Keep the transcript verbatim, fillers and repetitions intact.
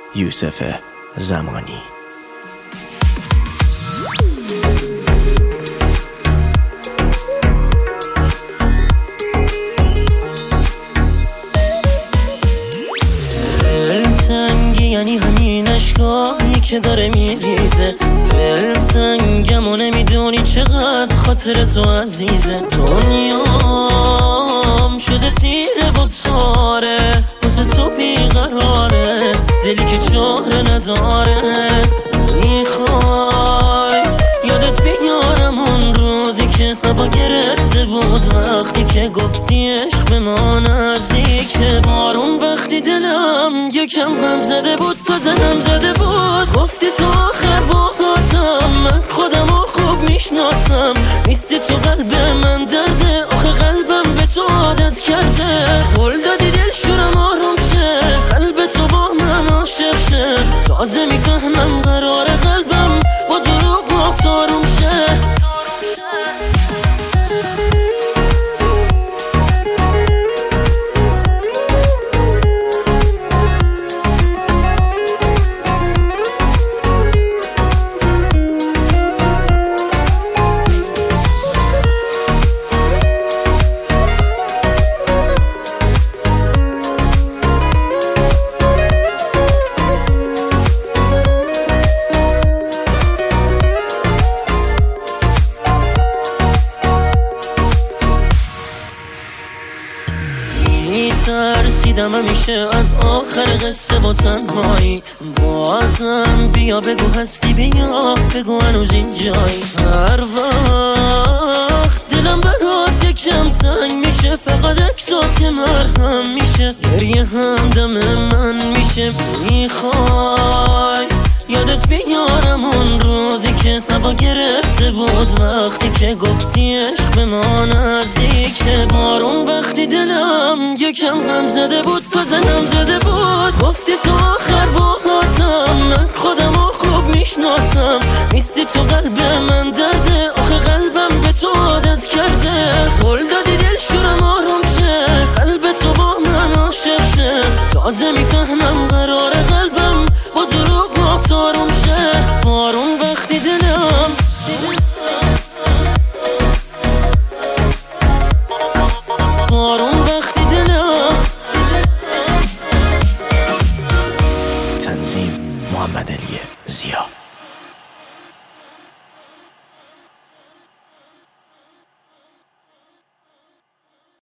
یوسف زمانی. دلتنگی یعنی همین اشکایی که داره میریزه، دلتنگم و نمیدونی چقدر خاطر تو عزیزه. دنیام شده تیره و تاره، واسه تو بیقراره، دلی که چاره نداره. میخوای یادت بیارم اون روزی که هوا گرفته بود، وقتی که گفتی عشق به ما نزدیکه. بارون وقتی دلم یکم غم زده بود، تا زدم زده بود، گفتی تو آخر باهاتم، من خودم رو خوب میشناسم، نیستی تو قلب من درده، آخه قلبم به تو عادت کرده. قول دادی دل شورم آروم شه، قلب تو با من عاشق شه، تازه میفهمم قراره قلبم با دروغ آروم شه. ترسیدم همیشه از آخر قصه و تنهایی، بازم بیا بگو هستی، بیا بگو هنوز اینجایی. هر وقت دلم برات یکم تنگ میشه، فقط عکسات مرهم میشه، گریه هم دم من میشه. میخوای یادت بیارم اون روزی که هوا گرفته بود، وقتی که گفتی عشق به ما نزدیکه. بارون وقتی دلم یکم غم زده بود، تا زدم زده بود، گفتی تو آخر باهاتم، من خودم رو خوب میشناسم، نیستی تو قلب من درده، آخه قلبم به تو عادت کرده. قول دادی دل شورم آروم شه، قلب تو با من عاشق شه، تازه میفهمم قراره قلبم با دروغ آروم شه. بارون وقتی دلم بارون